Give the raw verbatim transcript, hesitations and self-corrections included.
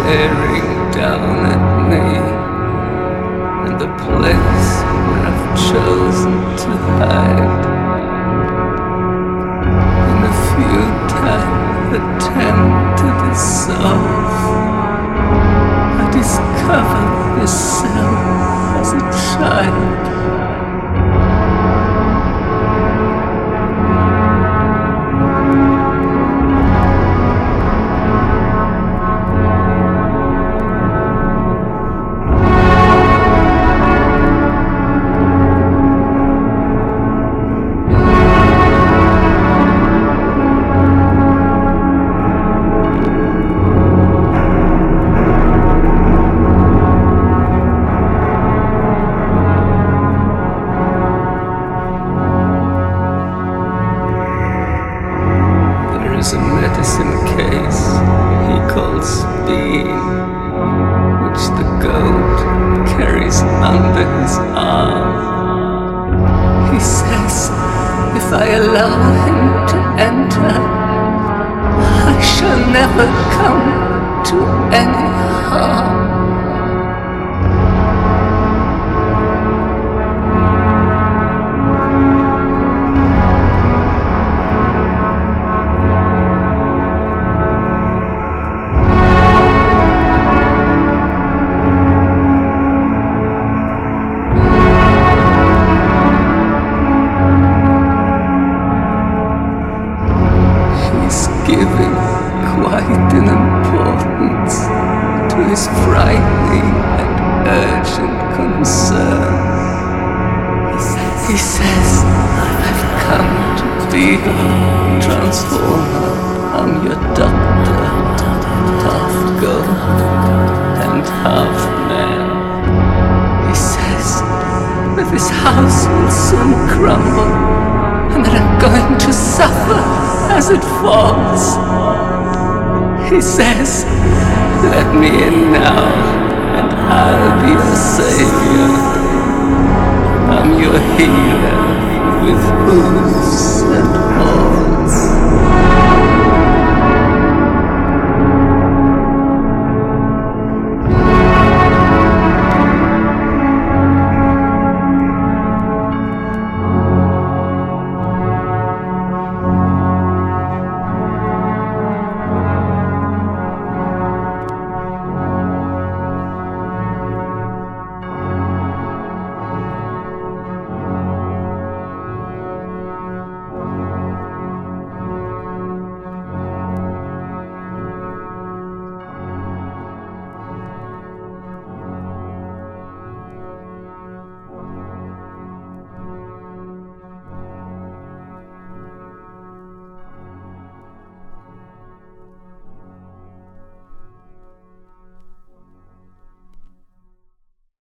staring down at me, and the place where I've chosen to hide. In a futile attempt to dissolve, I discovered this cell as a child. There's a medicine case he calls being, which the goat carries under his arm. He says if I allow him to enter, I shall never come to any harm. Giving quite an importance to his frightening and urgent concern. He says, I've come to be a transformer. I'm your doctor, half goat and half man. He says that this house will soon crumble, and that I'm going to suffer as it falls. He says, let me in now, and I'll be your savior. I'm your healer with hooves and horns.